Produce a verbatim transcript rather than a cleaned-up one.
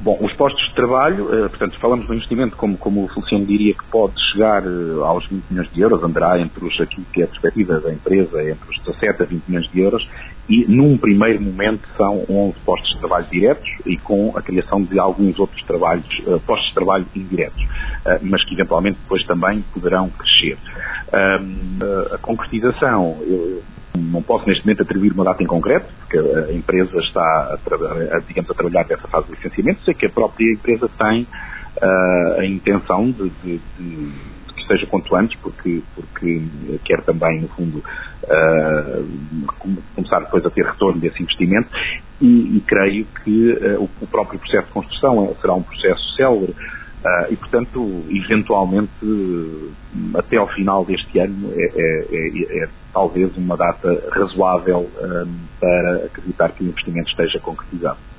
Bom, os postos de trabalho, portanto, falamos do investimento como, como o Feliciano diria que pode chegar aos vinte milhões de euros, andará entre os, aquilo que é a perspectiva da empresa, entre os dezassete a vinte milhões de euros, e num primeiro momento são onze postos de trabalho diretos e com a criação de alguns outros trabalhos, postos de trabalho indiretos, mas que eventualmente depois também poderão crescer. A concretização, eu não posso neste momento atribuir uma data em concreto, porque a empresa está a, a, digamos, a trabalhar nessa fase de licenciamento. Sei que a própria empresa tem uh, a intenção de, de, de que seja quanto antes, porque, porque quer também, no fundo, uh, começar depois a ter retorno desse investimento e, e creio que uh, o, o próprio processo de construção será um processo célere. Uh, e, portanto, eventualmente, até ao final deste ano, é, é, é, é talvez uma data razoável um, para acreditar que o investimento esteja concretizado.